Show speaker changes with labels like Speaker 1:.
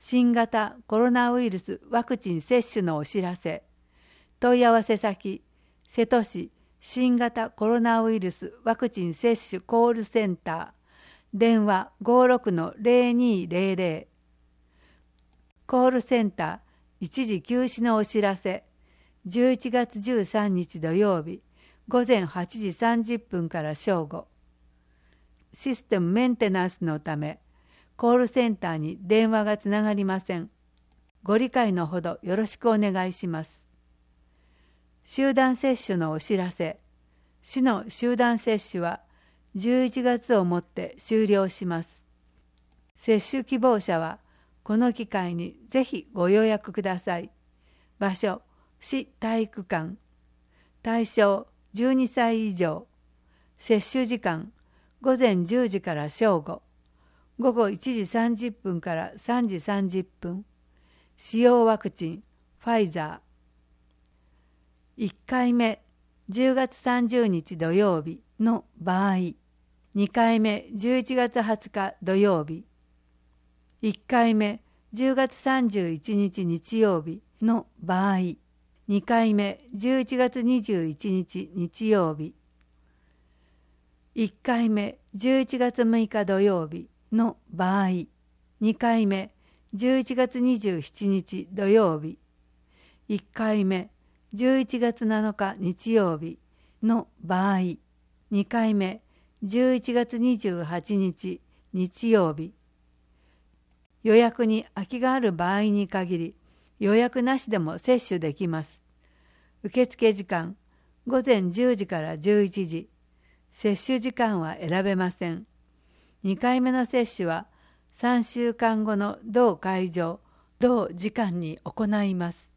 Speaker 1: 新型コロナウイルスワクチン接種のお知らせ。問い合わせ先、瀬戸市新型コロナウイルスワクチン接種コールセンター、電話 56-0200。コールセンター一時休止のお知らせ。11月13日土曜日午前8時30分から正午。システムメンテナンスのためコールセンターに電話がつながりません。ご理解のほどよろしくお願いします。集団接種のお知らせ。市の集団接種は11月をもって終了します。接種希望者はこの機会にぜひご予約ください。場所、市体育館。対象12歳以上。接種時間午前10時から正午。午後1時30分から3時30分。使用ワクチンファイザー。1回目10月30日土曜日の場合、2回目11月20日土曜日、1回目10月31日日曜日の場合、2回目11月21日日曜日、1回目11月6日土曜日の場合、2回目11月27日土曜日、1回目11月7日日曜日の場合、2回目11月28日日曜日。予約に空きがある場合に限り、予約なしでも接種できます。受付時間午前10時から11時。接種時間は選べません。2回目の接種は3週間後の同会場、同時間に行います。